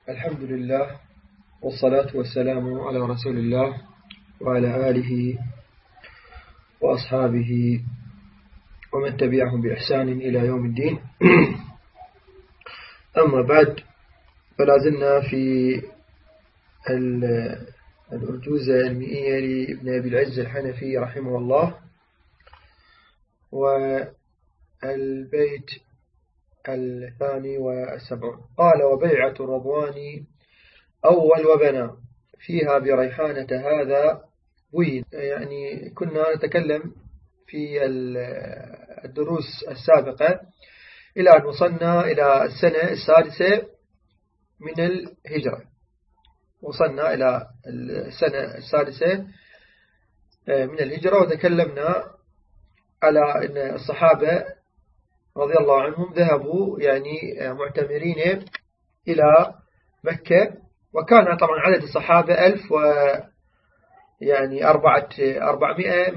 الحمد لله والصلاة والسلام على رسول الله وعلى آله وأصحابه ومن تبعهم بإحسان إلى يوم الدين. أما بعد، فلازلنا في الأرجوزة المئية لابن أبي العز الحنفي رحمه الله، والبيت 72. قال: وبيعة الرضوان أول وبنا فيها بريحانة هذا وين. يعني كنا نتكلم في الدروس السابقة إلى أن وصلنا إلى السنة 6 من الهجرة. وصلنا إلى السنة 6 من الهجرة، وتكلمنا على أن الصحابة رضي الله عنهم ذهبوا يعني معتمرين إلى مكة، وكان طبعا عدد الصحابة 1400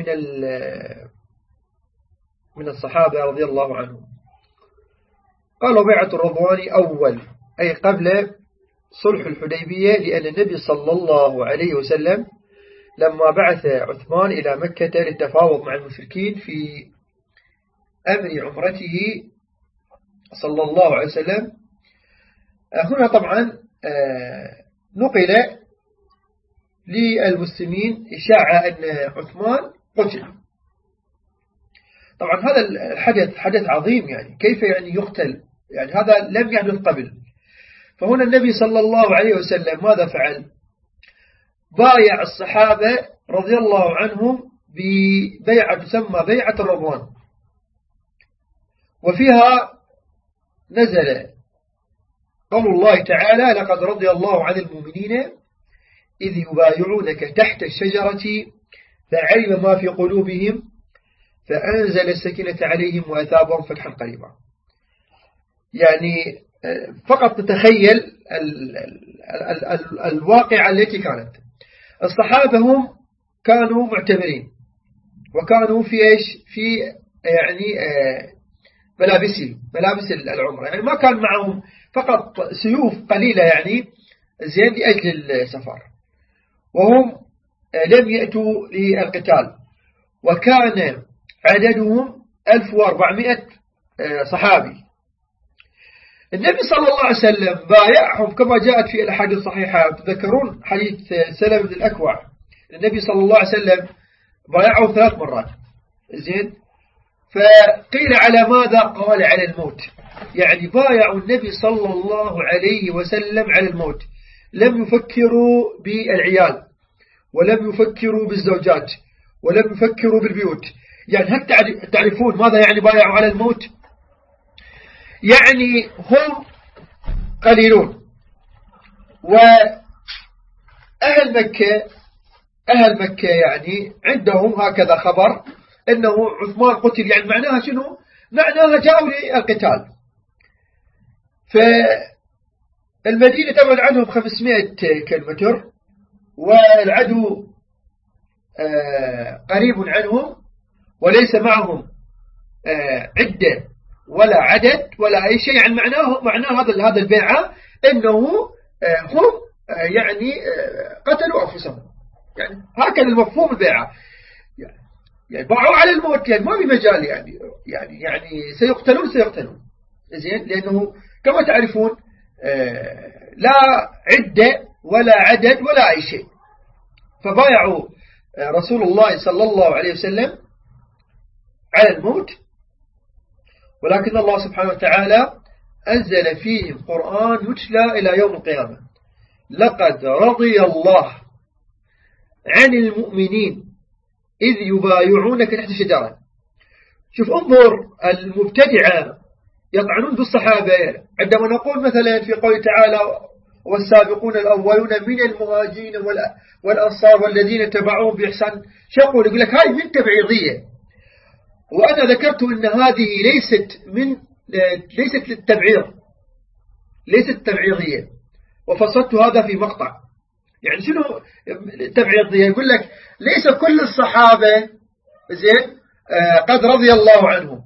من الصحابة رضي الله عنهم. قالوا بيعة الرضوان أول، أي قبل صلح الحديبية، لأن النبي صلى الله عليه وسلم لما بعث عثمان إلى مكة للتفاوض مع المشركين في أمر عمرته صلى الله عليه وسلم، هنا طبعا نقل للمسلمين إشاعة أن عثمان قتل. طبعا هذا الحدث حدث عظيم، يعني كيف يعني يقتل؟ يعني هذا لم يحدث قبل. فهنا النبي صلى الله عليه وسلم ماذا فعل؟ بايع الصحابة رضي الله عنهم ببيعة تسمى بيعة الرضوان، وفيها نزل قول الله تعالى: لقد رضي الله عن المؤمنين إذ يبايعونك تحت الشجرة فعلم ما في قلوبهم فأنزل السكينة عليهم وأثابهم فتحا قريبا. يعني فقط تتخيل الواقعة التي كانت. الصحابة هم كانوا معتمرين، وكانوا في إيش؟ في يعني ملابس العمرة، يعني ما كان معهم فقط سيوف قليلة يعني زين لأجل السفر، وهم لم يأتوا للقتال، وكان عددهم 1400 صحابي. النبي صلى الله عليه وسلم بايعهم كما جاءت في الأحاديث الصحيحة. تذكرون حديث سلمة بن الأكوع؟ النبي صلى الله عليه وسلم بايعه 3 مرات زين. فقيل على ماذا؟ قال على الموت. يعني بايعوا النبي صلى الله عليه وسلم على الموت، لم يفكروا بالعيال، ولم يفكروا بالزوجات، ولم يفكروا بالبيوت. يعني هل تعرفون ماذا يعني بايعوا على الموت؟ يعني هم قليلون، وأهل مكة يعني عندهم هكذا خبر أنه عثمان قتل. يعني معناها شنو؟ معناها جاءوا للقتال. فالمدينة تبعد عنهم 500 كيلومتر، والعدو قريب عنهم، وليس معهم عدة ولا عدد ولا أي شيء. يعني معناه هذا البيعة أنه هم يعني قتلوا أنفسهم. يعني هكذا المفهوم البيعة، يعني باعوا على الموت، يعني ما في مجال، يعني سيقتلون زين، لأنه كما تعرفون لا عدة ولا عدد ولا أي شيء. فبايعوا رسول الله صلى الله عليه وسلم على الموت، ولكن الله سبحانه وتعالى أنزل فيهم قرآن يتلى إلى يوم القيامة: لقد رضي الله عن المؤمنين إذ يبايعونك تحت شجرة. شوف، انظر المبتدعة يطعنون بالصحابة عندما نقول مثلا في قول تعالى: والسابقون الأولون من المهاجرين والأنصار والذين تبعوهم بإحسان. شقول يقول لك هاي من تبعيضية، وأنا ذكرت أن هذه ليست للتبعيض، ليست تبعيضية، وفصلت هذا في مقطع. يعني شنو تبعيضية؟ يقول لك ليس كل الصحابة زين قد رضي الله عنهم،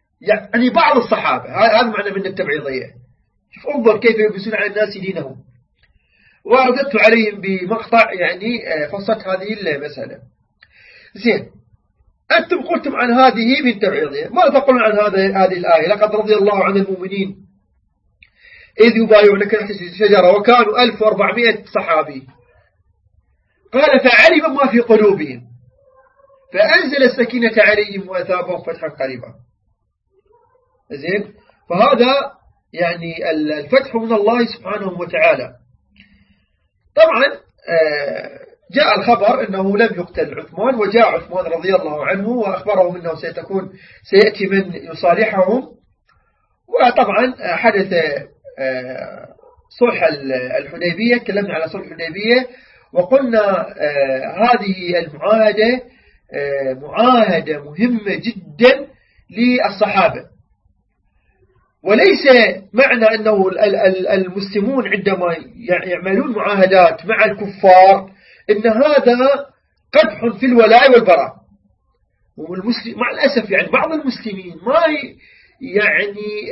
يعني بعض الصحابة. هذا معنى من التبعيضية. شوف انظر كيف يلبسون على الناس دينهم. ورددت عليهم بمقطع يعني فصلت هذه المسألة. زين، أنتم قلتم عن هذه من تبعيضها، ماذا تقولون عن هذه الآية؟ لقد رضي الله عن المؤمنين إذ يبايعونك تحت الشجرة وكانوا 1400 صحابي. قال فعلم ما في قلوبهم فأنزل السكينة عليهم وأثابهم فتحا قريبا. زين، فهذا يعني الفتح من الله سبحانه وتعالى. طبعا جاء الخبر أنه لم يقتل عثمان، وجاء عثمان رضي الله عنه وأخبرهم أنه سيأتي من يصالحهم. وطبعا حدث صلح الحديبية، تكلمنا على صلح الحديبية وقلنا هذه المعاهدة معاهدة مهمة جدا للصحابة، وليس معنى أنه المسلمون عندما يعملون معاهدات مع الكفار إن هذا قدح في الولاء والبراء. مع الأسف يعني بعض المسلمين ما يعني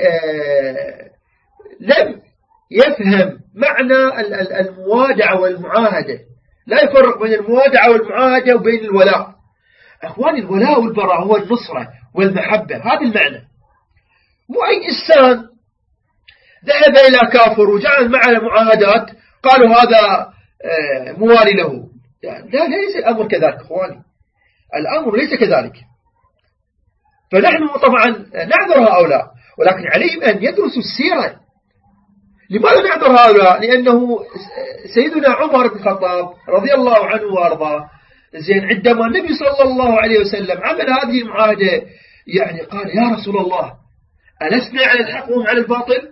لم يفهم معنى الموادعة والمعاهدة، لا يفرق بين الموادعة والمعاهدة وبين الولاء. أخواني، الولاء والبراء هو النصرة والمحبة، هذا المعنى. مو أي إنسان ذهب إلى كافر وجعل معه معاهدات قالوا هذا موالي له. لا، ليس الأمر كذلك أخواني، الأمر ليس كذلك. فنحن طبعا نعذر هؤلاء، ولكن عليهم أن يدرسوا السيرة. لماذا نعذر هؤلاء؟ لأنه سيدنا عمر بن الخطاب رضي الله عنه وأرضاه، زين، عندما النبي صلى الله عليه وسلم عمل هذه المعاهدة يعني قال يا رسول الله ألسنا على الحق وهم على الباطل؟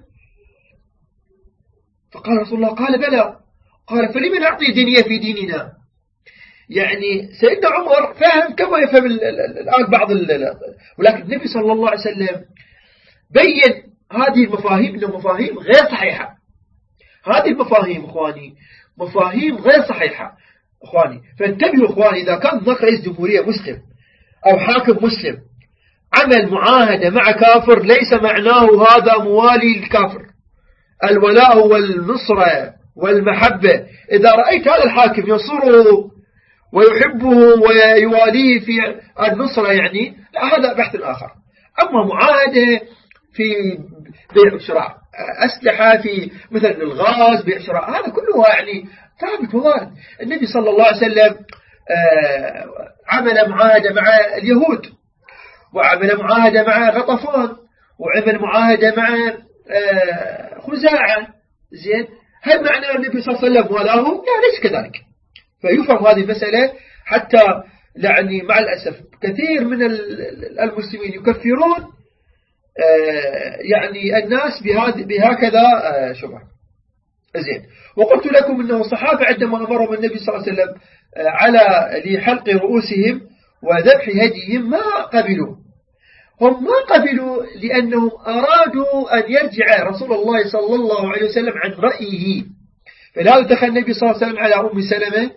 فقال رسول الله قال بلى. قال فلمن نعطي دينية في ديننا؟ يعني سيدنا عمر فهم كما يفهم الآن بعض ولكن النبي صلى الله عليه وسلم بين هذه المفاهيم إنها مفاهيم غير صحيحة. هذه المفاهيم أخواني مفاهيم غير صحيحة أخواني. فانتبهوا أخواني، إذا كان هناك رئيس جمهورية مسلم أو حاكم مسلم عمل معاهدة مع كافر ليس معناه هذا موالي الكافر. الولاء والنصرة والمحبة، إذا رأيت هذا الحاكم ينصره ويحبه ويواليه في النصرة يعني لا، هذا بحث آخر. أما معاهدة في بيع وشراء أسلحة، في مثلا الغاز، بيع شراء، هذا كله يعني ثابت ووارد. النبي صلى الله عليه وسلم عمل معاهدة مع اليهود، وعمل معاهدة مع غطفان، وعمل معاهدة مع خزاعة. زين، هل معنى النبي صلى الله عليه وسلم ولاهم؟ لا، ليس كذلك. فيفهم هذه المسألة، حتى يعني مع الأسف كثير من المسلمين يكفرون يعني الناس بهكذا شبه. زين، وقلت لكم أنه الصحابة عندما أمرهم النبي صلى الله عليه وسلم على لحلق رؤوسهم وذبح هديهم ما قبلوا. هم ما قبلوا لأنهم أرادوا أن يرجع رسول الله صلى الله عليه وسلم عن رأيه. فلهذا دخل النبي صلى الله عليه وسلم على أم سلمة،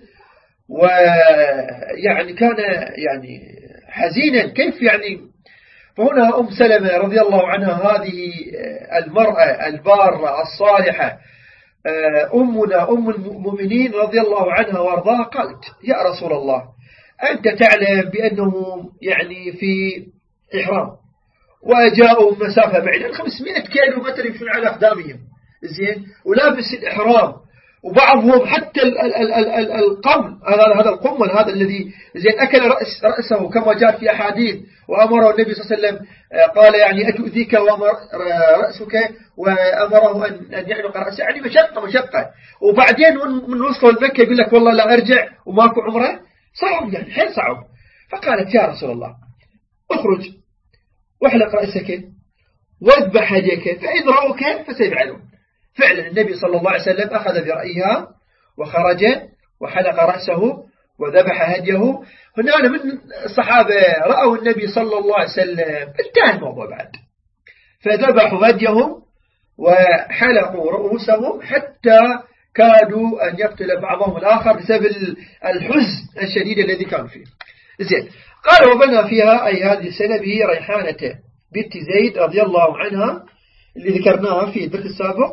ويعني كان يعني حزينا كيف يعني. فهنا أم سلمة رضي الله عنها هذه المرأة البارة الصالحة أمنا أم المؤمنين رضي الله عنها وارضاها، قالت يا رسول الله أنت تعلم بأنهم يعني في إحرام وجاءوا مسافة بعيدة 500 كيلو متر يمشون على أقدامهم، زين، ولابس الإحرام، وبعضهم حتى القم، هذا القمل هذا الذي زين أكل رأسه كما جاء في أحاديث، وأمره النبي صلى الله عليه وسلم قال يعني أتؤذيك وأمر رأسك، وأمره أن يحلق رأسه، يعني مشقة. وبعدين من وصلوا المكة يقول لك والله لا أرجع وماكو عمره، صعب يعني حيل صعب. فقالت يا رسول الله اخرج واحلق رأسك واذبح هديك فإن رأوك فسيفعلون. فعلا النبي صلى الله عليه وسلم أخذ برأيها وخرج وحلق رأسه وذبح هديه. هنا من الصحابة رأوا النبي صلى الله عليه وسلم، انتهى الموضوع بعد، فذبحوا هديهم وحلقوا رؤوسهم حتى كادوا أن يقتل بعضهم الآخر بسبب الحزن الشديد الذي كان فيه. زين، قال وبنى فيها أي هذه السنة به ريحانة بنت زيد رضي الله عنها اللي ذكرناها في الدرس السابق،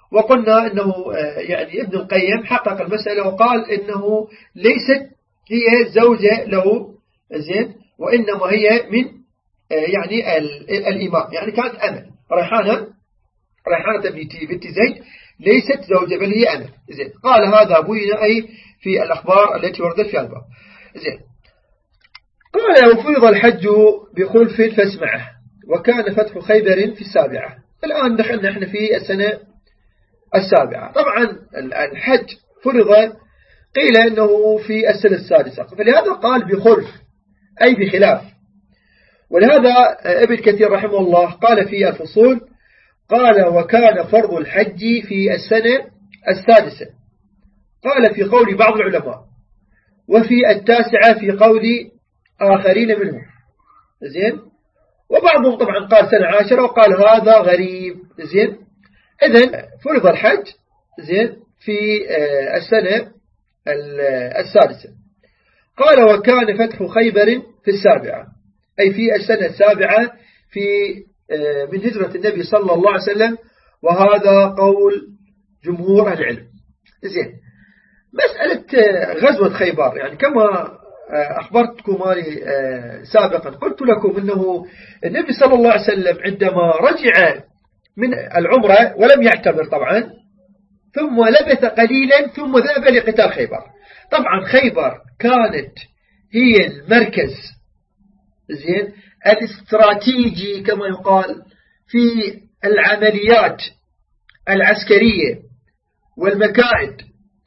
وقلنا أنه يعني ابن القيم حقق المسألة وقال أنه ليست هي زوجة له زين، وإنما هي من يعني الإمام، يعني كانت أمة. ريحانة بنت زيد ليست زوجة بل هي أمة. زين، قال هذا بين أي في الأخبار التي وردت في الباب. زين، قال وفرض الحج بخلف فاسمعه وكان فتح خيبر في السابعة. الآن دخلنا احنا في السنة السابعة. طبعا الحج فرض قيل أنه في السنة السادسة، فلهذا قال بخلف أي بخلاف. ولهذا ابن كثير رحمه الله قال في الفصول، قال وكان فرض الحج في السنة السادسة، قال في قول بعض العلماء، وفي التاسعة في قول آخرين منهم. زين، وبعضهم طبعا قال سنة عاشرة وقال هذا غريب. زين، إذن فرض الحج زين في السنة السادسة. قال وكان فتح خيبر في السابعة أي في السنة السابعة من هجرة النبي صلى الله عليه وسلم، وهذا قول جمهور العلم. زين، مسألة غزوة خيبر يعني كما أخبرتكم سابقا، قلت لكم أنه النبي صلى الله عليه وسلم عندما رجع من العمرة ولم يعتمر طبعا، ثم لبث قليلا ثم ذهب لقتال خيبر. طبعا خيبر كانت هي المركز زين الاستراتيجي كما يقال في العمليات العسكرية والمكائد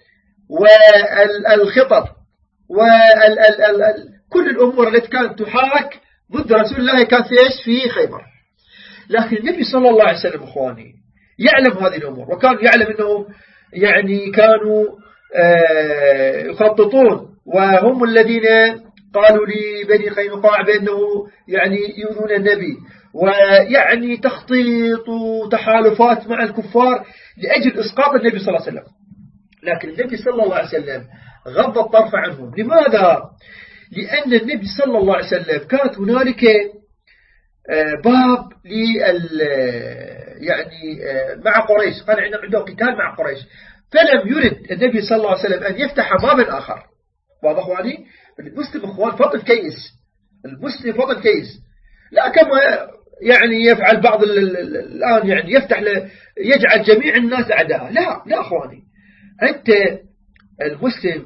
والخطط وكل الأمور التي كانت تحاك ضد رسول الله كانت في خيبر. لكن النبي صلى الله عليه وسلم أخواني يعلم هذه الأمور، وكان يعلم أنهم يعني كانوا يخططون، وهم الذين قالوا لبني قينقاع بأنه يعني يؤذون النبي، ويعني تخطيط وتحالفات مع الكفار لأجل إسقاط النبي صلى الله عليه وسلم. لكن النبي صلى الله عليه وسلم غض الطرف عنهم. لماذا؟ لأن النبي صلى الله عليه وسلم كانت هنالك باب يعني مع قريش، كان عنده قتال مع قريش، فلم يرد النبي صلى الله عليه وسلم أن يفتح بابا آخر. واضح أخواني؟ المسلم أخوان فضل كيس، المسلم فضل كيس، لا كما يعني يفعل بعض الآن يعني يجعل جميع الناس أعداء. لا أخواني، أنت المسلم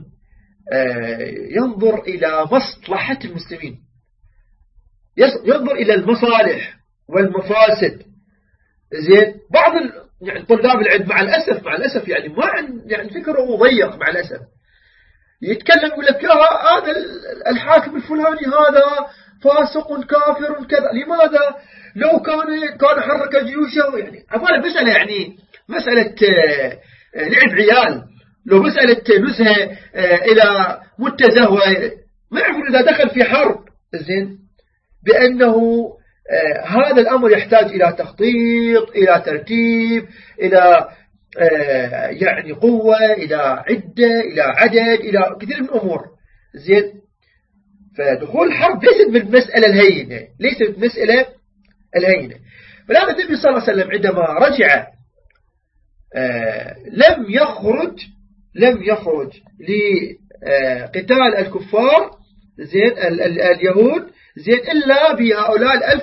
ينظر إلى مصلحة المسلمين، ينظر إلى المصالح والمفاسد. زين، بعض يعني طلاب العلم مع الأسف يعني ما يعني فكره ضيق مع الأسف، يتكلم يقول لك هذا الحاكم الفلاني هذا فاسق كافر كذا. لماذا؟ لو كان حرك جيوشه، يعني أولا مسألة يعني مسألة لعب عيال، لو مسألة نزهة إلى منتزه، ما يعرفون إذا دخل في حرب. زين، بأنه هذا الأمر يحتاج إلى تخطيط، إلى ترتيب، إلى يعني قوة، إلى عدة، إلى عدد، إلى كثير من الأمور. زين، فدخول الحرب ليست بالمسألة الهينة، ليست بالمسألة الهينة. فلهذا النبي صلى الله عليه وسلم عندما رجع لم يخرج لقتال الكفار زين اليهود زين إلا بهؤلاء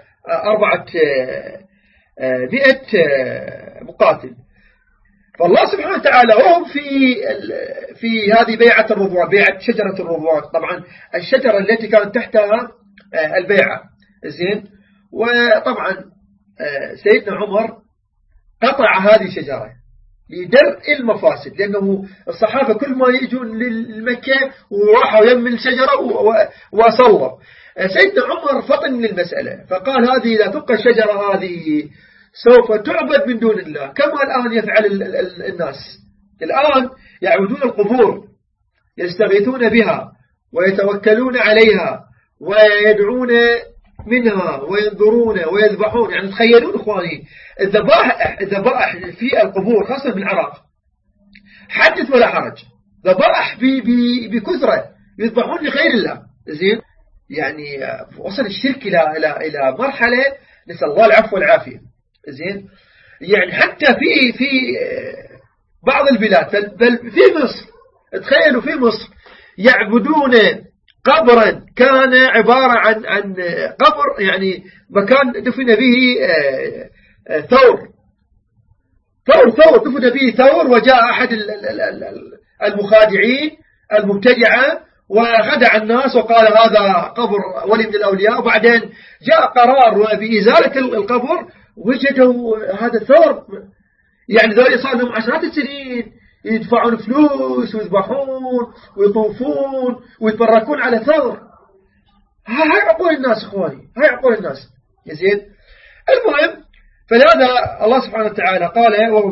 1400 مقاتل. فالله سبحانه وتعالى وهم في هذه بيعة الرضوان، بيعة شجرة الرضوان، طبعا الشجرة التي كانت تحتها البيعة. زين، وطبعا سيدنا عمر قطع هذه الشجرة لدرء المفاسد، لأنه الصحابة كل ما يجون للمكة وراحوا يم الشجرة وصلوا. سيدنا عمر فطن للمسألة فقال هذه لا تبقى الشجرة هذه سوف تعبد من دون الله، كما الآن يفعل الناس. الآن يعبدون القبور، يستغيثون بها ويتوكلون عليها ويدعون منها وينظرون ويذبحون. يعني تخيلون إخواني الذبائح في القبور خاصة في العراق، حدث ولا حرج، ذبائح بكثرة يذبحون لغير الله. زين، يعني وصل الشرك إلى مرحلة نسأل الله العفو والعافية. زين، يعني حتى في بعض البلاد بل في مصر، تخيلوا في مصر يعبدون قبرا كان عبارة عن قبر، يعني مكان دفن به ثور دفن به ثور، وجاء أحد المخادعين المبتدعة وخدع الناس وقال هذا قبر ولي من الأولياء، وبعدين جاء قرار بإزالة القبر وجدوا هذا الثور. يعني ذلك صار لهم عشرات السنين يدفعون فلوس ويذبحون ويطوفون ويتبركون على ثور. هاي عقول الناس إخواني، هاي عقول الناس. يزيد المهم، فلهذا الله سبحانه وتعالى قال وهو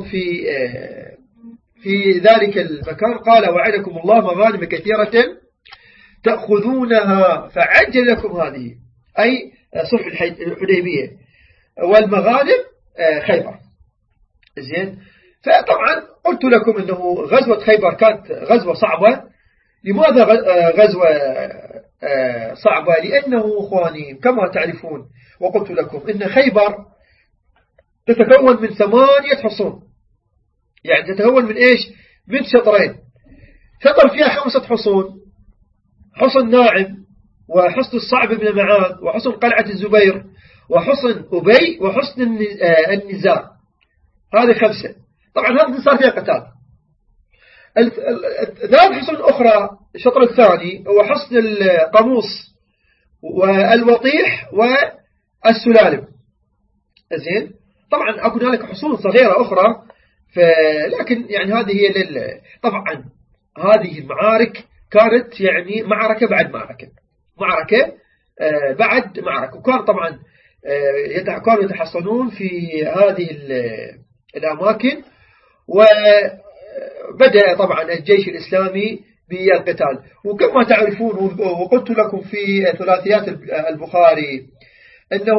في ذلك المكان قال وعدكم الله مغانم كثيرة تأخذونها فعجل لكم هذه، أي صلح الحديبية، والمغانم خيبر. زين. فطبعا قلت لكم أنه غزوة خيبر كانت غزوة صعبة. لماذا غزوة صعبة؟ لأنه إخواني كما تعرفون وقلت لكم إن خيبر تتكون من 8 حصون، يعني تتكون من إيش؟ من شطرين. شطر فيها 5 حصون، حصن ناعم، وحصن الصعب بن معاذ، وحصن قلعة الزبير، وحصن أبي، وحصن النزار. هذه 5. طبعا هذا صار فيها قتال. 3 حصن أخرى الشطر الثاني هو حصن القاموس والوطيح والسلالم. زين. طبعا أكون هناك حصون صغيرة أخرى، لكن يعني هذه هي طبعا هذه المعارك كانت يعني معركة بعد معركة، معركة بعد معركة، وكان طبعا كانوا يتحصنون في هذه الأماكن. وبدأ طبعا الجيش الإسلامي بالقتال. وكما تعرفون وقلت لكم في ثلاثيات البخاري أنه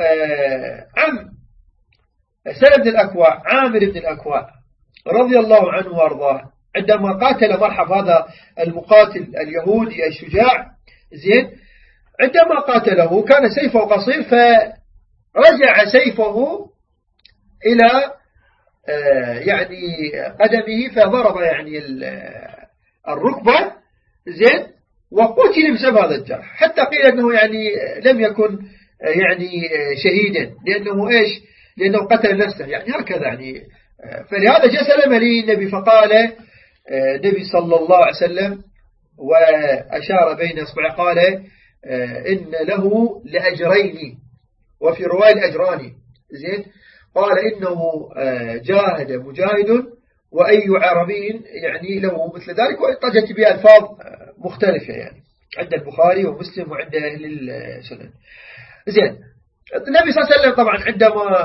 سلم بن الأكوع، عامر بن الأكوع رضي الله عنه وارضاه، عندما قاتل مرحب هذا المقاتل اليهودي الشجاع، زين، عندما قاتله كان سيفه قصير، فرجع سيفه إلى يعني قدمه فضرب يعني الركبة، زين، وقتل بسبب هذا الجرح، حتى قيل أنه يعني لم يكن يعني شهيدا، لأنه إيش؟ لأنه قتل نفسه، يعني هكذا يعني. فلهذا جاء سلم لي النبي فقال النبي صلى الله عليه وسلم وأشار بين أصبعه قال إن له لأجرين، وفي رواية الأجران، زين، قال إنه جاهد مجاهد وأي عربي يعني له مثل ذلك، واتجت بألفاظ مختلفة يعني عند البخاري ومسلم وعند أهل السنن. زين. النبي صلى الله عليه وسلم طبعا عندما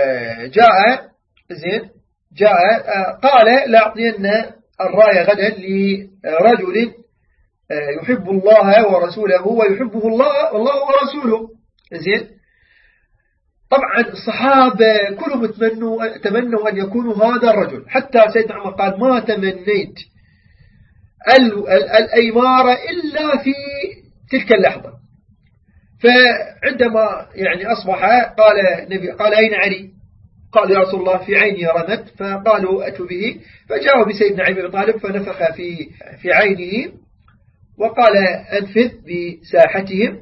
جاء قال لا أعطين الراية غدا لرجل يحب الله ورسوله ويحبه الله ورسوله. زين. طبعا الصحابة كلهم تمنوا أن يكونوا هذا الرجل، حتى سيدنا عمر قال ما تمنيت الأيمار إلا في تلك اللحظة. فعندما يعني أصبح قال النبي قال أين علي؟ قال يا رسول الله في عيني رمت، فقالوا أتوا به، فجاءوا بسيدنا علي بن طالب فنفخ في عينه وقال أنفذ بساحتهم،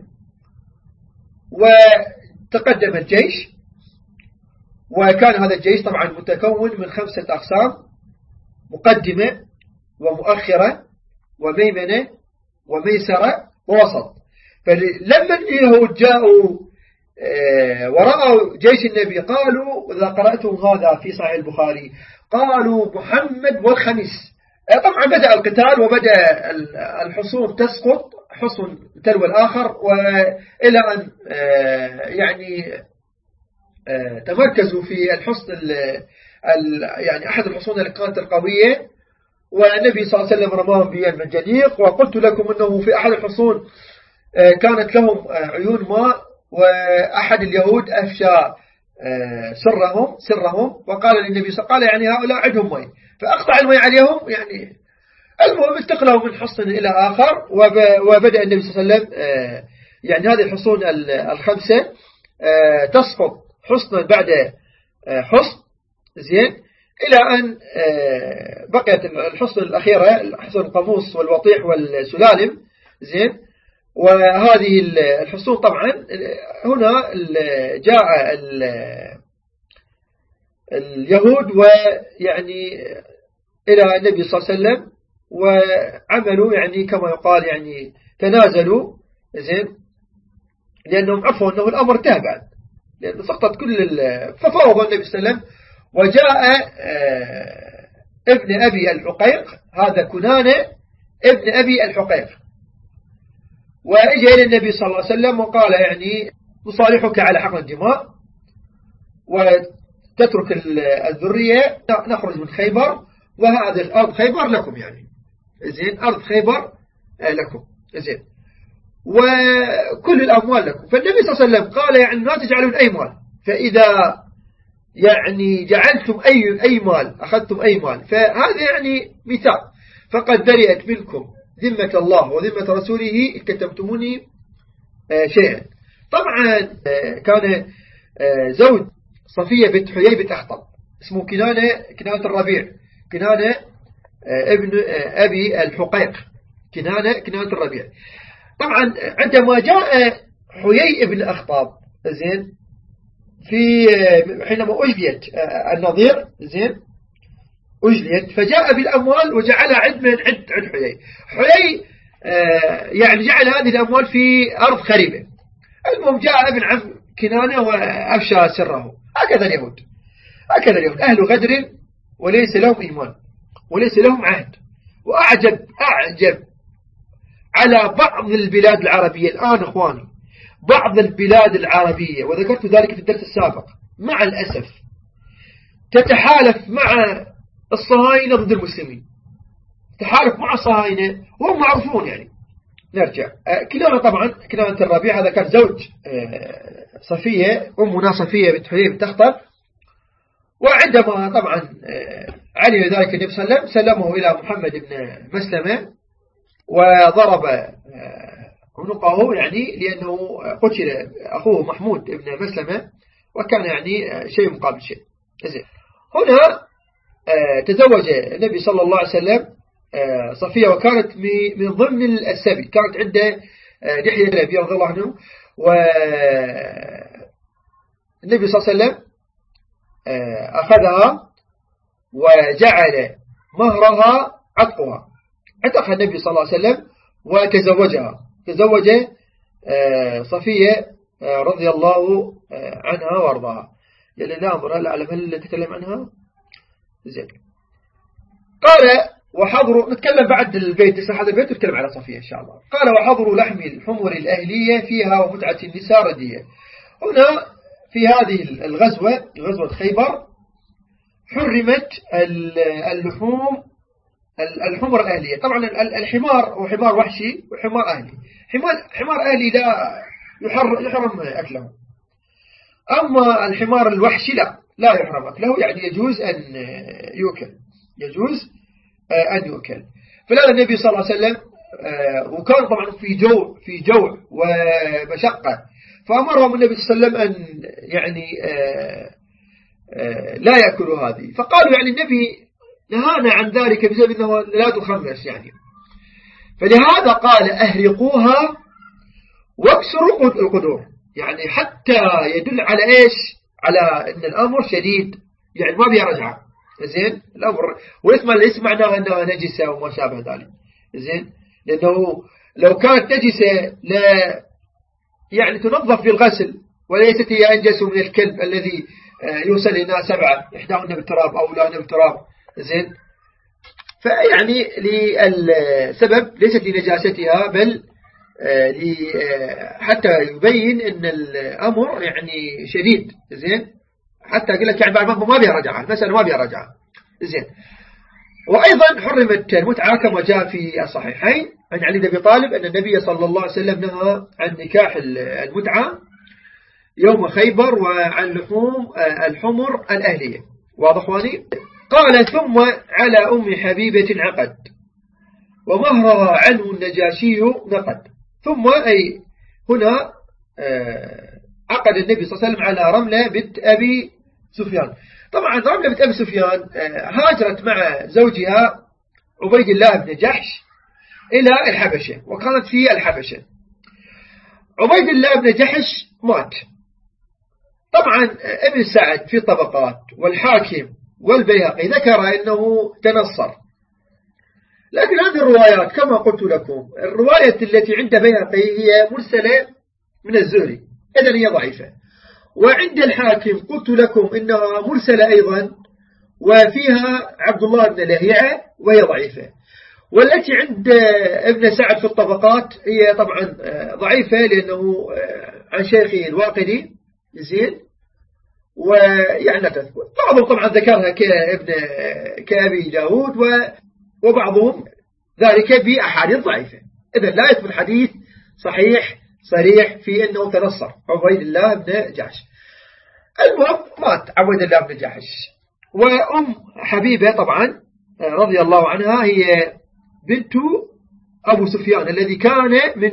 وتقدم الجيش. وكان هذا الجيش طبعا متكون من 5 أقسام: مقدمة ومؤخرة وميمنة وميسرة ووسط. فلما اليهود جاءوا ورأوا جيش النبي قالوا، إذا قرأتم هذا في صحيح البخاري، قالوا محمد والخميس. طبعا بدأ القتال وبدأ الحصون تسقط حصن تلو الآخر، وإلى أن يعني تمركزوا في الحصن يعني أحد الحصون اللي كانت القوية، والنبي صلى الله عليه وسلم رماهم بالمنجنيق. وقلت لكم أنه في أحد الحصون كانت لهم عيون ماء، وأحد اليهود أفشى سرهم وقال للنبي صلى الله عليه وسلم يعني هؤلاء عندهم ماء، فأقطع الماء عليهم. يعني المهم انتقلوا من حصن إلى آخر، وبدأ النبي صلى الله عليه وسلم يعني هذه الحصون 5 تسقط حصنا بعد حصن، زين، إلى أن بقيت الحصن الأخيرة، حصن القاموس والوطيح والسلالم. زين، وهذه الحصون طبعا هنا جاء اليهود ويعني إلى النبي صلى الله عليه وسلم وعملوا يعني كما يقال يعني تنازلوا. زين، لأنهم عرفوا أنه الأمر تابع، لأن سقطت ففاوض النبي صلى الله عليه وسلم. وجاء ابن أبي الحقيق، هذا كنانة ابن أبي الحقيق، وإجى إلى النبي صلى الله عليه وسلم وقال يعني نصالحك على حقن الدماء وتترك الذرية، نخرج من خيبر، وهذه الأرض خيبر لكم يعني. زين، أرض خيبر لكم. زين، وكل الأموال لكم. فالنبي صلى الله عليه وسلم قال يعني لا تجعلون أي مال، فإذا يعني جعلتم أي مال، أخذتم أي مال، فهذا يعني ميثاق، فقد برئت منكم ذمة الله وذمة رسوله كتمتموني شيئا. طبعا كان زوج صفية بنت حيي بنت أخطب اسمه كنانة الربيع، كنانة ابن أبي الحقيق، كنانة الربيع. طبعا عندما جاء حيي ابن أخطب، زين، حينما أجليت النظير، زين، أجليت، فجاء بالأموال وجعلها عند حيي يعني جعل هذه الأموال في أرض خريبة. المهم جاء ابن عم كنانة وأفشى سره. هكذا اليهود أهل غدر وليس لهم إيمان وليس لهم عهد. وأعجب على بعض البلاد العربية الآن أخواني، بعض البلاد العربية، وذكرت ذلك في الدرس السابق، مع الأسف تتحالف مع الصهاينة ضد المسلمين، تحالف مع الصهاينة وهم معروفون يعني. نرجع كنانة، طبعا كنانة الربيع هذا كان زوج صفية، أمنا صفية بنت حيي بنت أخطب. وعندما طبعا علم ذلك النبي صلى الله عليه وسلم سلمه إلى محمد بن مسلمة وضرب عنقه، يعني لأنه قتل أخوه محمود بن مسلمة، وكان يعني شيء مقابل شيء. هنا تزوج النبي صلى الله عليه وسلم صفية، وكانت من ضمن السبي، كانت عنده لحية رضي الله عنه. والنبي صلى الله عليه وسلم أخذها وجعل مهرها عتقها، عتقها النبي صلى الله عليه وسلم وتزوجها، تزوج صفية رضي الله عنها وارضاها. يعني ناظر هل أعلم هل نتكلم عنها؟ زين، قال وحضروا، نتكلم بعد البيت، لسه هذا البيت نتكلم على صفية إن شاء الله. قال وحضروا لحم الحمر الأهلية فيها ومتعة النساء ردية. هنا في هذه الغزوة، غزوة خيبر، حرمت اللحوم الحمر الأهلية. طبعا الحمار هو حمار وحشي وحمار أهلي. حمار أهلي لا يحرم أكله، أما الحمار الوحشي لا يحرم أكله، يعني يجوز أن يؤكل، يجوز أن يؤكل. فلا النبي صلى الله عليه وسلم وكان طبعا في جوع ومشقة، فأمرهم النبي صلى الله عليه وسلم أن يعني لا يأكلوا هذه. فقالوا يعني النبي نهانا عن ذلك بسبب أنه لا تخمس يعني، فلهذا قال أهرقوها واكسروا القدور، يعني حتى يدل على إيش؟ على أن الأمر شديد، يعني ما بيها رجعة. زين، الأمر ليس معناه أنها نجسة وما شابه ذلك. زين، لأنه لو كانت نجسة لا يعني تنظف بالغسل، وليست هي أنجس من الكلب الذي يوصل إلى 7 إحداهن بالتراب أو لا بالتراب. زين، فيعني للسبب ليست لنجاستها، بل حتى يبين أن الأمر يعني شديد. زين، حتى أقول لك يعني بعد ما بيها رجعة، المسألة ما بيها رجعة. زين، وأيضا حرمت المتعة كما جاء في الصحيحين عن علي بن أبي طالب أن النبي صلى الله عليه وسلم نهى عن نكاح المتعة يوم خيبر وعن لحوم الحمر الأهلية. واضح اخواني؟ قال ثم على أم حبيبة عقد ومهرها عنه النجاشي نقد. ثم أي هنا عقد النبي صلى الله عليه وسلم على رملة بنت أبي سفيان. طبعا رملة بنت أبي سفيان هاجرت مع زوجها عبيد الله بن جحش إلى الحبشة، وكانت في الحبشة. عبيد الله بن جحش مات. طبعا ابن سعد في طبقات والحاكم والبيهقي ذكر أنه تنصر، لكن هذه الروايات كما قلت لكم الرواية التي عند بيهقي هي مرسلة من الزهري، إذن هي ضعيفة. وعند الحاكم قلت لكم إنها مرسلة أيضا وفيها عبد الله بن لهيعة وهي ضعيفة. والتي عند ابن سعد في الطبقات هي طبعا ضعيفة لأنه عن شيخه الواقدي زين، ويعني لا تثبت. بعضهم طبعا ذكرها كأبي داود وبعضهم ذلك بأحاديث ضعيفة. إذن لا يثبت حديث صحيح صريح في أنه تنصر عبيد الله بن جحش. المهم مات عبيد الله بن جحش. وأم حبيبة طبعا رضي الله عنها هي بنت أبو سفيان الذي كان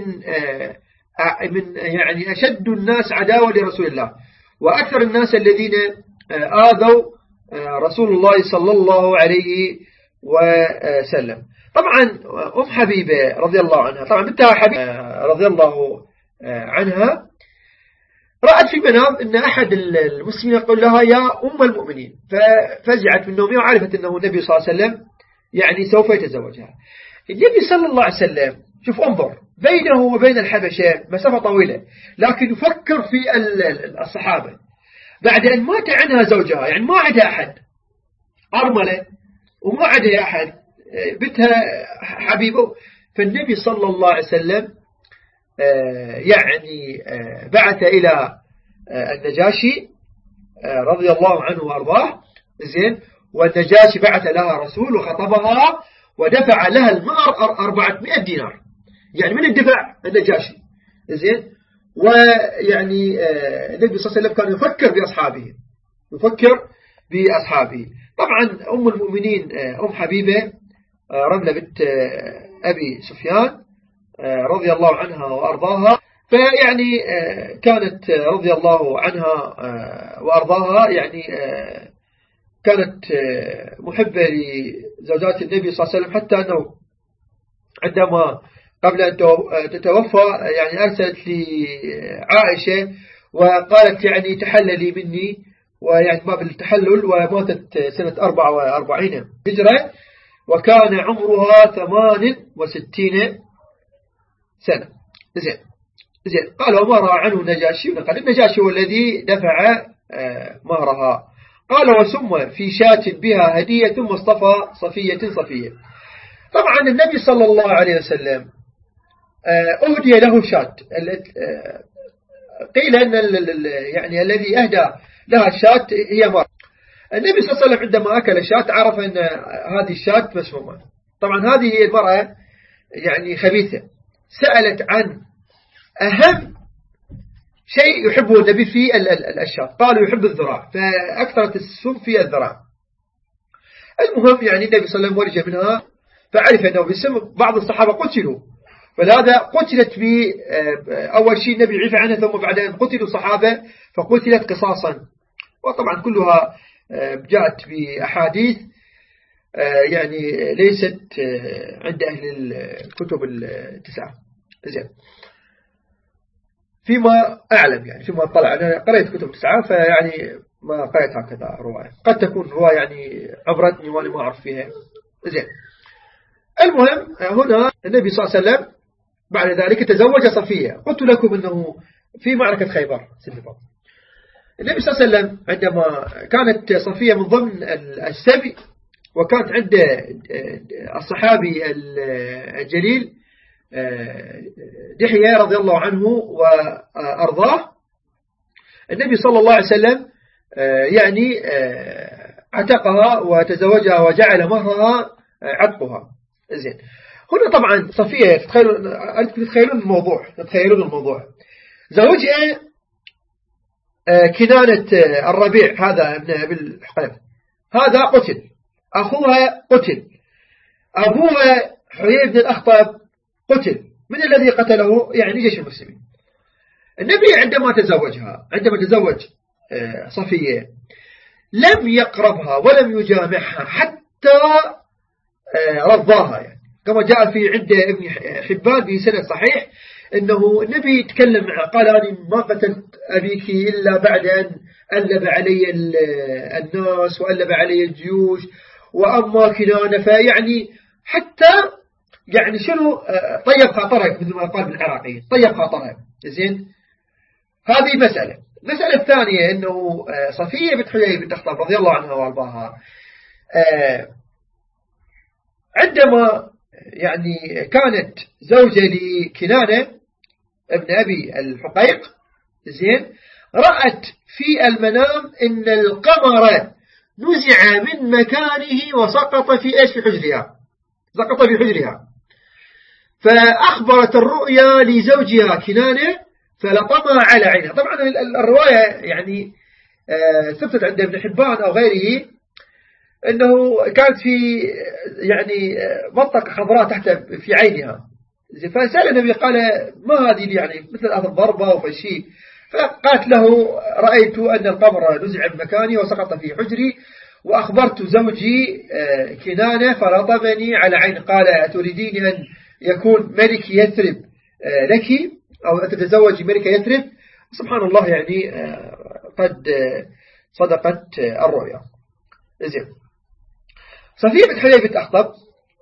من يعني أشد الناس عداوة لرسول الله وأكثر الناس الذين آذوا رسول الله صلى الله عليه وسلم. طبعا أم حبيبة رضي الله عنها طبعا بنتها حبيبة رضي الله عنها رأت في منام أن أحد المسلمين يقول لها يا أم المؤمنين، ففزعت من نومها وعرفت أنه النبي صلى الله عليه وسلم يعني سوف يتزوجها. النبي صلى الله عليه وسلم شوف انظر بينه وبين الحبشة مسافة طويلة، لكن يفكر في الصحابة بعد أن مات عنها زوجها، يعني ما عدا أحد، أرملة وما عدا أحد، بنتها حبيبه. فالنبي صلى الله عليه وسلم يعني بعث إلى النجاشي رضي الله عنه وأرضاه زين، والنجاشي بعث لها رسول وخطبها ودفع لها المهر 400 دينار، يعني من الدفع النجاشي زين. ويعني النبي صلى الله عليه وسلم كان يفكر بأصحابه. طبعا أم المؤمنين أم حبيبة رملة بنت أبي سفيان رضي الله عنها وأرضاها، فيعني كانت رضي الله عنها وأرضاها يعني كانت محبة لزوجات النبي صلى الله عليه وسلم، حتى أنه عندما قبل أن تتوفى يعني أرسلت لعائشة وقالت يعني تحللي مني، ويعني ما بالتحلل، وماتت سنة 44 هجرة وكان عمرها 68 سنة. زين قال وما رأى عنه النجاشي، قال النجاشي هو الذي دفع مهرها. قال وسم في شاة بها هدية ثم اصطفى صفية. طبعا النبي صلى الله عليه وسلم أهدي له شاة، قيل أن يعني الذي أهدى لها الشاة هي مرأة. النبي صلى الله عليه وسلم عندما أكل الشاة عرف أن هذه الشاة مسمومة. طبعا هذه المرأة يعني خبيثة، سألت عن أهم شيء يحبه النبي في الشاة، قالوا يحب الذراع، فأكثرت السم في الذراع. المهم يعني النبي صلى الله عليه وسلم ورج منها فعرف أنه بسم بعض الصحابة قتلوا، فلهذا قتلت أول شيء النبي عرف عنها، ثم بعدين قتلوا الصحابة فقتلت قصاصا. وطبعا كلها جاءت بأحاديث يعني ليست عند أهل الكتب التسعة. زين فيما أعلم يعني فيما طلع أنا قرأت كتب تسعة، فيعني ما قرأت هكذا رواية، قد تكون رواية يعني عبرتني وأنا ما أعرف فيها. زين المهم هنا النبي صلى الله عليه وسلم بعد ذلك تزوج صفية. قلت لكم أنه في معركة خيبر النبي صلى الله عليه وسلم عندما كانت صفية من ضمن السبي، وكانت عند الصحابي الجليل دحية رضي الله عنه وأرضاه، النبي صلى الله عليه وسلم يعني عتقها وتزوجها وجعل مهرها عتقها. زين هنا طبعا صفية تتخيلون الموضوع زوجها كنانة الربيع هذا ابن أبي الحقيق، هذا قتل، أخوها قتل، أبوها حيي بن الأخطب قتل. من الذي قتله؟ يعني جيش المسلمين. النبي عندما تزوج صفية لم يقربها ولم يجامعها حتى رضاها، يعني كما جاء في عند ابن حبان بسند صحيح أنه النبي يتكلم معه قال أنا ما قتلت أبيك إلا بعد أن ألب علي الناس وألب علي الجيوش وأما كنانة، فيعني حتى يعني شنو طيب خاطرها مثل ما قال بالعراقيين طيب خاطرها. زين، هذه مسألة. المسألة الثانية أنه صفية بنت حيي بنت أخطب رضي الله عنها وارضاها عندما يعني كانت زوجة لكنانة ابن أبي الحقيق، زين، رأت في المنام إن القمر نزع من مكانه وسقط في إيش في حجرها، سقط في حجرها، فأخبرت الرؤيا لزوجها كنانة فلطمها على عينها. طبعا الرواية يعني ثبتت عند ابن حبان أو غيره أنه كانت في يعني منطقة خضراء تحت في عينها، فسأل النبي قال ما هذه يعني مثل هذا الضربة وفشي، فقالت له رأيت أن القمر نزع من مكاني وسقط في حجري وأخبرت زوجي كنانة فلطمني على عين. قال تريدين أن يكون ملك يثرب لك أو تتزوجي ملك يثرب؟ سبحان الله، يعني قد صدقت الرؤيا. زين، صفية بنت حيي بنت أخطب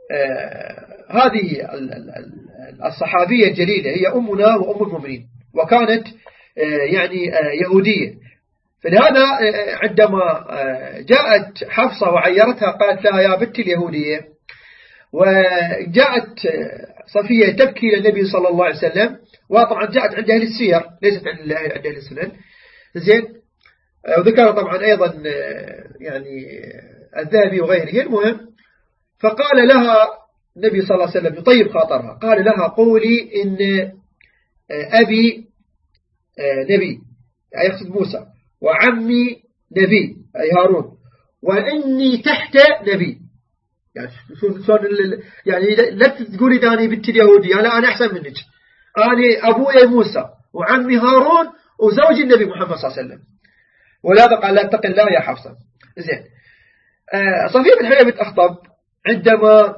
هذه الصحابية الجليلة هي أمنا وأم المؤمنين، وكانت يعني يهودية، فلهذا عندما جاءت حفصة وعيرتها قالت لها يا بنت اليهودية، وجاءت صفية تبكي للنبي صلى الله عليه وسلم، وطبعا جاءت عند أهل السير ليست عند أهل السنن. زين، وذكر طبعا أيضا يعني الذهبي وغيره. المهم فقال لها النبي صلى الله عليه وسلم يطيب خاطرها، قال لها قولي إن أبي نبي أي يقصد موسى، وعمي نبي أي هارون، وإني تحت نبي. يعني يعني لا تقولي داني بنت اليهودي، أنا أحسن منك، أنا أبويا موسى وعمي هارون وزوجي النبي محمد صلى الله عليه وسلم. ولهذا قال لا اتق الله يا حفصة. زين، صفية بنت حيي بنت أخطب عندما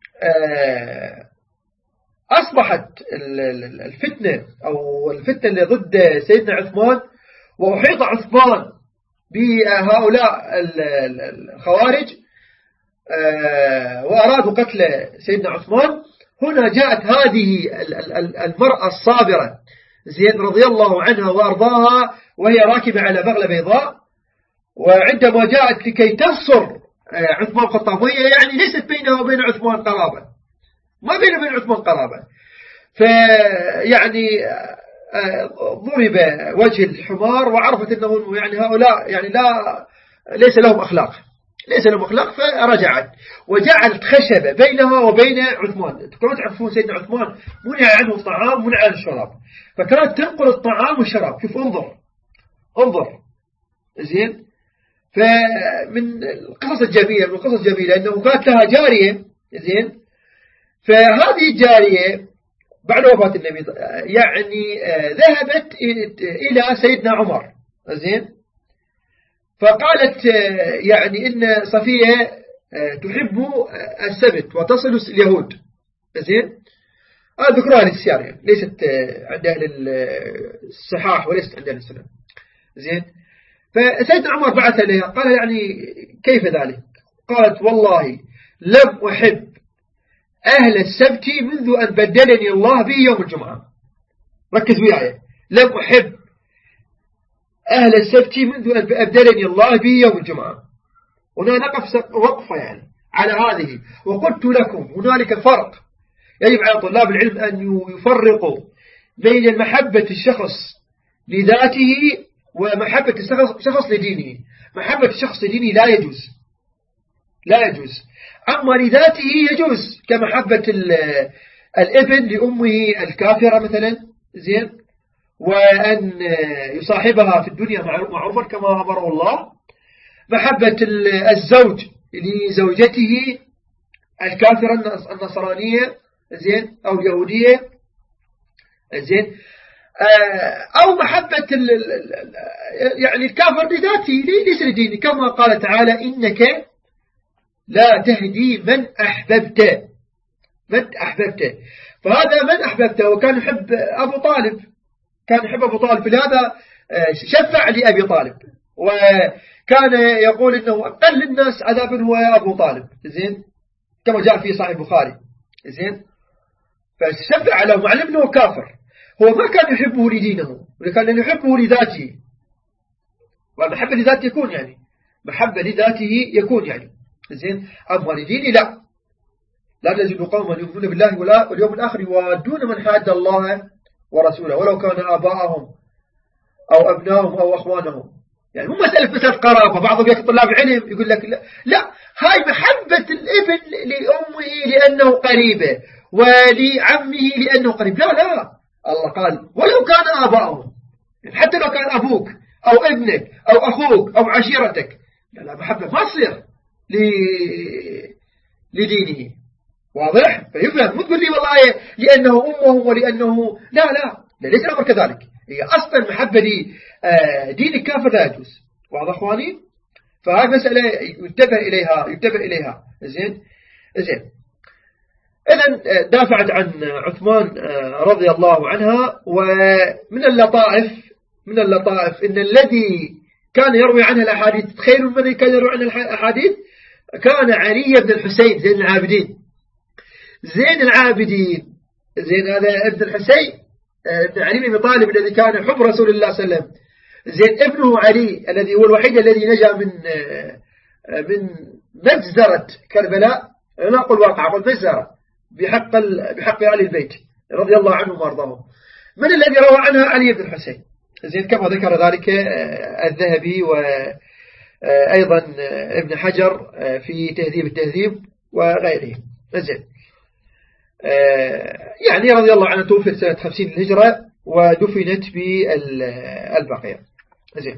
أصبحت الفتنة أو الفتنة اللي ضد سيدنا عثمان، وأحيط عثمان بهؤلاء الخوارج وأرادوا قتل سيدنا عثمان، هنا جاءت هذه المرأة الصابرة زين رضي الله عنها وأرضاها وهي راكبة على بغلة بيضاء، وعندما جاءت لكي تنصر عثمان الخطاب، وهي يعني ليست بينها وبين عثمان قرابة، ما بينها وبين عثمان قرابة، فيعني ضرب وجه الحمار وعرفت أنه يعني هؤلاء يعني ليس لهم أخلاق، فرجعت وجعلت خشبة بينها وبين عثمان. كما تعرفون سيدنا عثمان منع عنه الطعام منع عنه الشراب، فكانت تنقل الطعام والشراب. شوف انظر زين. فمن القصص الجميلة أنه كانت لها جارية زين، فهذه الجارية بعد وفاة النبي يعني ذهبت إلى سيدنا عمر زين، فقالت يعني إن صفية تحب السبت وتصل اليهود زين. هذا ذكرها للسيار يعني ليست عند أهل الصحاح وليست عند أهل السنن زين. فسيدنا عمر بعث إليها قال يعني كيف ذلك؟ قالت والله لم أحب أهل السبت منذ أن بدلني الله به يوم الجمعة. ركز وياي، لم أحب أهل السبت منذ أن أبدلني الله به يوم الجمعة. هنا نقف وقفة يعني على هذه. وقلت لكم هنالك فرق، يجب على طلاب العلم أن يفرقوا بين محبة الشخص لذاته ومحبة الشخص لدينه. محبة الشخص لدينه لا يجوز، أما لذاته يجوز، كمحبة الابن لأمه الكافرة مثلا زين، وأن يصاحبها في الدنيا معروفا كما أمره الله. محبة الزوج لزوجته الكافرة النصرانية زين أو اليهودية زين. أو محبة يعني الكافر لذاته ليس لدينه، كما قال تعالى إنك لا تهدي من أحببت. فهذا من أحببته، وكان يحب أبو طالب، فلهذا شفع لأبي طالب، وكان يقول إنه أقل الناس عذابا هو أبو طالب، زين، كما جاء في صحيح البخاري، زين. فشفع له مع أنه كافر، هو ما كان يحبه لدينه، ولكن يحبه لذاته، والمحبة لذاته يكون يعني محبة لذاته يكون يعني، زين. أما لدينه لا تجد قوما يؤمنون بالله واليوم الآخر يوادون من حاد الله ورسوله ولو كان آباءهم أو أبنائهم أو أخوانهم. يعني مو مسألة قرابة. بعضهم يكتب طلاب العلم يقول لك لا هاي محبة الابن لأمه لأنه قريبة ولعمه لأنه قريب. لا الله قال ولو كان آباءهم، يعني حتى لو كان أبوك أو ابنك أو أخوك أو عشيرتك، لا محبة ما تصير لدينه. واضح؟ فيفهم. مو تقول لي والله لأنه أمه ولأنه لا ليس الأمر كذلك. هي أصلا محبة لدين الكافر لا يجوز. واضح أخواني؟ فهذه مسألة ينتبه إليها. زين. إذن دافعت عن عثمان رضي الله عنها. ومن اللطائف إن الذي كان يروي عنها الأحاديث، تخيلوا من كان يروي عنها الأحاديث، كان علي بن الحسين زين العابدين. زين هذا ابن الحسين ابن علي بن طالب الذي كان يحب رسول الله صلى الله عليه وسلم. زين ابنه علي الذي هو الوحيد الذي نجا من مجزرة كربلاء، لا أقول واقع، أقول مجزرة بحق علي البيت رضي الله عنهم وارضاهم. من الذي روى عنها؟ علي بن الحسين. زين كما ذكر ذلك الذهبي وأيضا ابن حجر في تهذيب التهذيب وغيره. زين يعني رضي الله عنه توفي سنة 50 الهجرة ودفنت بالبقيع. زين.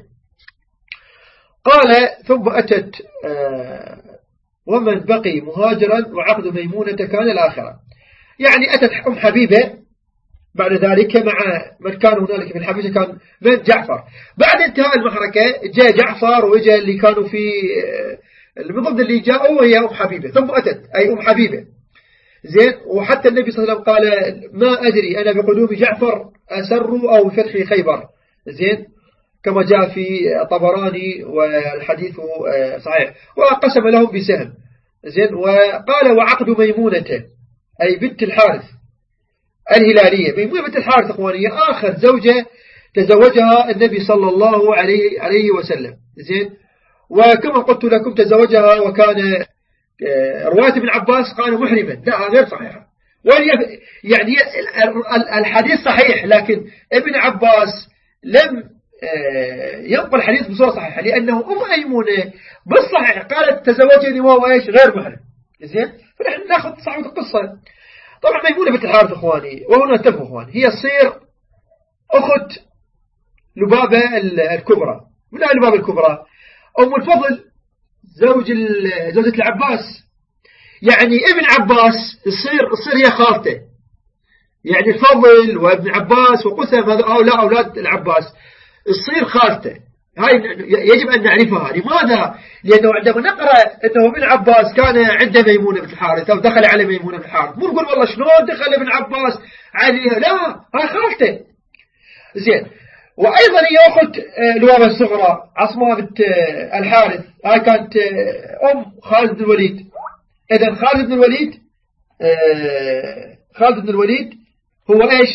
قال ثم أتت ومن بقي مهاجرا وعقد ميمونة كان الآخرة. يعني أتت أم حبيبة بعد ذلك مع من كان هنالك في الحبشة، كان من جعفر. بعد انتهاء المحركة جاء جعفر وجاء اللي كانوا في من ضمن اللي جاءوا وهي أم حبيبة. ثم أتت أي أم حبيبة. زين. وحتى النبي صلى الله عليه وسلم قال ما أدري أنا بقدوم جعفر أسر أو فتح خيبر. زين كما جاء في طبراني والحديث صحيح. وقسم لهم بسهم. زين. وقال وعقد ميمونة أي بنت الحارث الهلالية. ميمونة بنت الحارث أخوانية آخر زوجة تزوجها النبي صلى الله عليه وسلم. زين. وكما قلت لكم تزوجها وكان رواية ابن عباس قال محرما. لا غير صحيحة. يعني الحديث صحيح، لكن ابن عباس لم ينقل الحديث بصورة صحيحة، لأنه أم ميمونة بالصحيح قالت تزوجني وهو إيش غير محرم. زين. فنحن نأخذ صحيح القصة. طبعا ميمونة بنت الحارث إخواني، وهنا انتبهوا إخواني، هي تصير أخت لبابة الكبرى. من لبابة الكبرى أم الفضل زوجة العباس. يعني ابن عباس تصير هي خالته. يعني الفضل وابن عباس وقسم هؤلاء أولاد العباس تصير خالته. هاي يجب أن نعرفها. لماذا؟ لأنه عندما نقرأ أنه ابن عباس كان عنده ميمونة بنت الحارث أو دخل على ميمونة بنت الحارث، مو نقول والله شلون دخل ابن عباس عليها، لا هاي خالته. زين. وأيضا هي أخت لبابة الصغرى أسماء بنت الحارث، هاي كانت أم خالد بن الوليد. إذن خالد بن الوليد هو إيش؟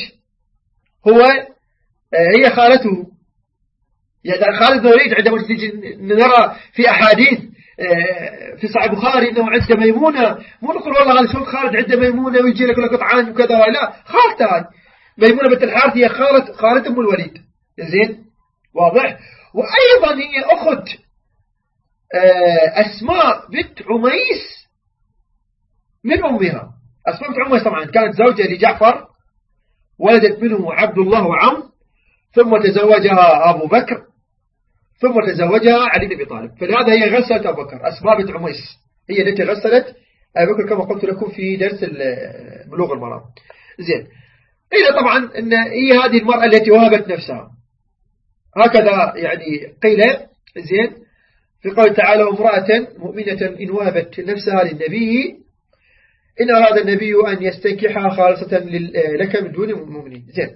هي خالته. يعني خالد بن الوليد عندما نرى في أحاديث في صحيح البخاري أنه عنده ميمونة، مو نقول والله هذا شوف خالد عنده ميمونة ويجي لك قطعان وكذا، لا خالته هاي ميمونة بنت الحارث هي خالة أم الوليد. زين واضح. وأيضا هي أخت أسماء بنت عميس من أمها. أسماء بنت عميس طبعا كانت زوجة لجعفر، ولدت منه عبد الله وعم، ثم تزوجها أبو بكر، ثم تزوجها علي بن أبي طالب. فلهذا هي غسلت أبو بكر. أسماء بنت عميس هي التي غسلت أبو بكر كما قلت لكم في درس بلوغ المرام. زين. قيل طبعا أن هي هذه المرأة التي وهبت نفسها، هكذا يعني قيل. زين، في قول تعالى امرأة مؤمنة إن وهبت نفسها للنبي إن أراد النبي أن يستنكحها خالصة لك من دون المؤمنين. زين،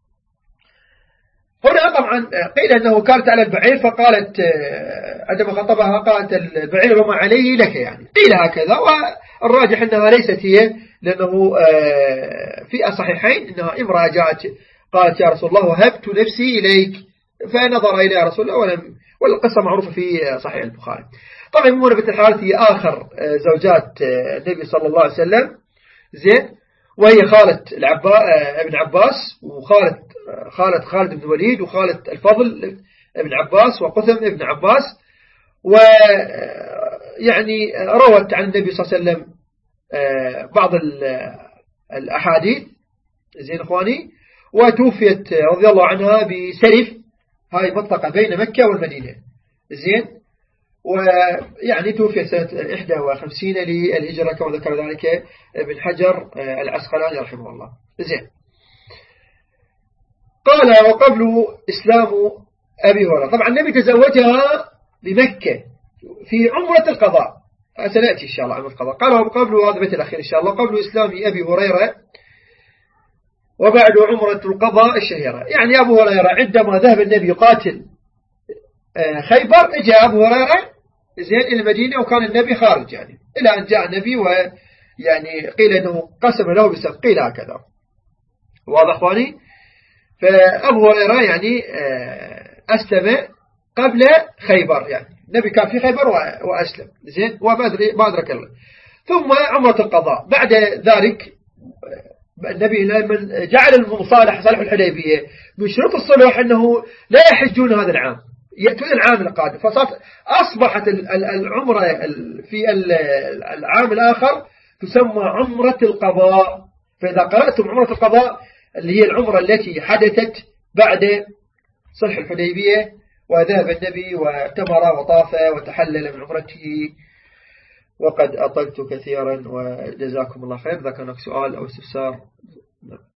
هنا طبعا قيل أنه كانت على البعير، فقالت عندما خطبها قالت البعير وما عليه لك، يعني قيل هكذا، والراجح أنها ليست هي، لأنه في الصحيحين أنها امرأة جاءت قالت يا رسول الله وهبت نفسي إليك، فنظر إليها رسول الله والقصة معروفة في صحيح البخاري. طبعا ميمونة بنت الحارث هي آخر زوجات النبي صلى الله عليه وسلم. زين، وهي خالة ابن عباس، وخالة خالد بن الوليد، وخالة الفضل ابن عباس، وقثم ابن عباس. ويعني روت عن النبي صلى الله عليه وسلم بعض الأحاديث. زين أخواني، وتوفيت رضي الله عنها بسرف، هاي منطقة بين مكة والمدينة. زين، ويعني توفي سنة 51 للهجرة كما ذكر ذلك ابن حجر العسقلاني رحمه الله. زين، قال وقبل إسلام أبي هريرة. طبعا النبي تزوجها بمكة في عمرة القضاء، سنأتي إن شاء الله عمرة القضاء. قال وقبل، هذا بيت الأخير إن شاء الله، قبل إسلام أبي هريرة وبعد عمرة القضاء الشهيرة. يعني أبو هريرة عندما ذهب النبي يقاتل خيبر، جاء أبو هريرة زين إلى المدينة، وكان النبي خارج، يعني إلى أن جاء النبي، ويعني قيل أنه قسم له بسبب، قيل هكذا. واضح أخواني؟ فأبو هريرة يعني أسلم قبل خيبر، يعني النبي كان في خيبر وأسلم. زين، وبادرك الله. ثم عمرة القضاء بعد ذلك النبي لما جعل المصالح صلح الحديبية من شروط الصلح أنه لا يحجون هذا العام، يأتون العام القادم، فأصبحت العمرة في العام الآخر تسمى عمرة القضاء. فإذا قرأتم عمرة القضاء اللي هي العمرة التي حدثت بعد صلح الحديبية، وذهب النبي واعتمر وطاف وتحلل من عمرته. وقد أطلت كثيرا، وجزاكم الله خير. إذا كان لك سؤال أو استفسار.